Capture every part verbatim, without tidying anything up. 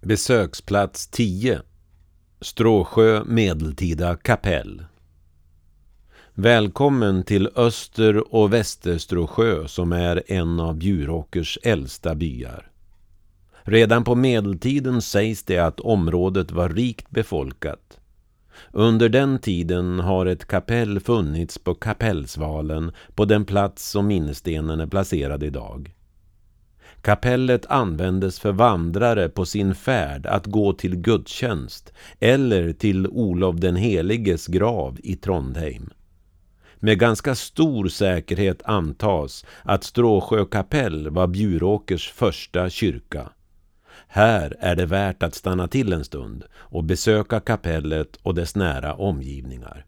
Besöksplats tio. Stråsjö medeltida kapell. Välkommen till Öster- och Västerstråsjö som är en av Bjuråkers äldsta byar. Redan på medeltiden sägs det att området var rikt befolkat. Under den tiden har ett kapell funnits på Kapellsvalen på den plats som minnesstenen är placerad idag. Kapellet användes för vandrare på sin färd att gå till gudstjänst eller till Olof den heliges grav i Trondheim. Med ganska stor säkerhet antas att Stråsjö kapell var Bjuråkers första kyrka. Här är det värt att stanna till en stund och besöka kapellet och dess nära omgivningar.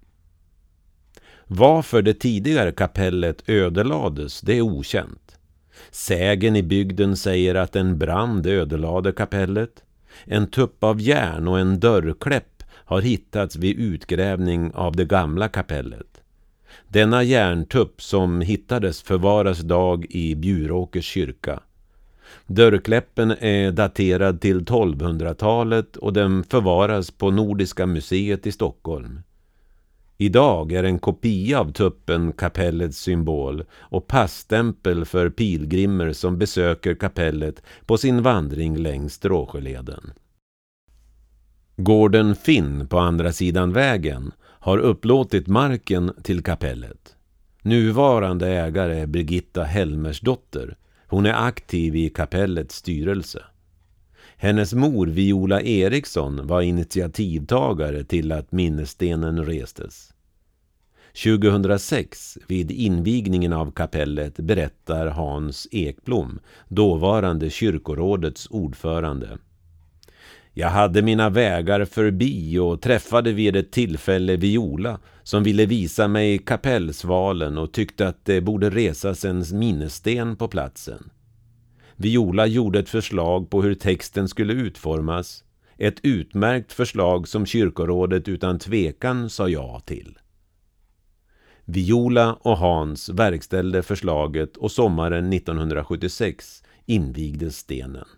Varför det tidigare kapellet ödelades, det är okänt. Sägen i bygden säger att en brand ödelade kapellet. En tupp av järn och en dörrkläpp har hittats vid utgrävning av det gamla kapellet. Denna järntupp som hittades förvaras dag i Bjuråkers kyrka. Dörrkläppen är daterad till tolvhundratalet och den förvaras på Nordiska museet i Stockholm. Idag är en kopia av tuppen kapellets symbol och passstämpel för pilgrimer som besöker kapellet på sin vandring längs Stråsjöleden. Gården Finn på andra sidan vägen har upplåtit marken till kapellet. Nuvarande ägare är Birgitta Helmersdotter. Hon är aktiv i kapellets styrelse. Hennes mor Viola Eriksson var initiativtagare till att minnesstenen restes. tjugohundrasex vid invigningen av kapellet berättar Hans Ekblom, dåvarande kyrkorådets ordförande. Jag hade mina vägar förbi och träffade vid ett tillfälle Viola som ville visa mig kapellsvalen och tyckte att det borde resas en minnessten på platsen. Viola gjorde ett förslag på hur texten skulle utformas. Ett utmärkt förslag som kyrkorådet utan tvekan sa ja till. Viola och Hans verkställde förslaget och sommaren nittonhundrasjuttiosex invigdes stenen.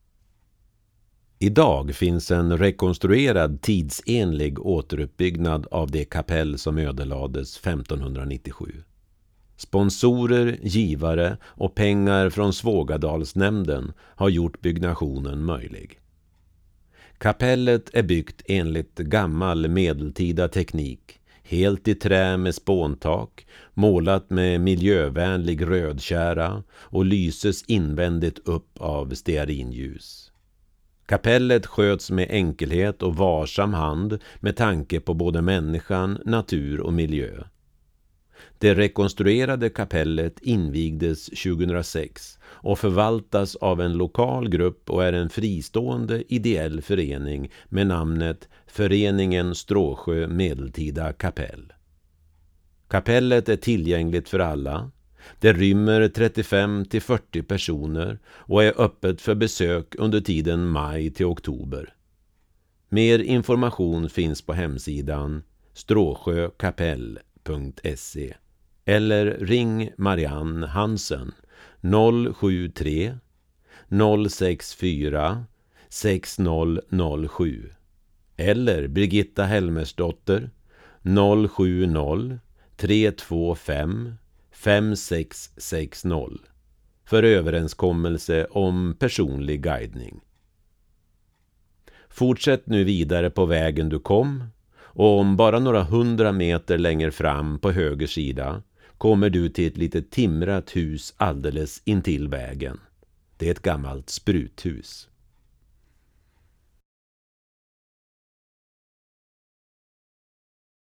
Idag finns en rekonstruerad tidsenlig återuppbyggnad av det kapell som ödelades femtonhundranittiosju. Sponsorer, givare och pengar från Svågadalsnämnden har gjort byggnationen möjlig. Kapellet är byggt enligt gammal medeltida teknik, helt i trä med spåntak, målat med miljövänlig rödkära och lyses invändigt upp av stearinljus. Kapellet sköts med enkelhet och varsam hand med tanke på både människan, natur och miljö. Det rekonstruerade kapellet invigdes tjugohundrasex och förvaltas av en lokal grupp och är en fristående ideell förening med namnet Föreningen Stråsjö medeltida kapell. Kapellet är tillgängligt för alla. Det rymmer trettiofem till fyrtio personer och är öppet för besök under tiden maj till oktober. Mer information finns på hemsidan stråsjökapell punkt se eller ring Marianne Hansen noll sju tre noll sex fyra sex noll noll sju eller Birgitta Helmersdotter noll sju noll tre två fem fem sex sex noll för överenskommelse om personlig guidning. Fortsätt nu vidare på vägen du kom och om bara några hundra meter längre fram på höger sida kommer du till ett litet timrat hus alldeles intill vägen. Det är ett gammalt spruthus.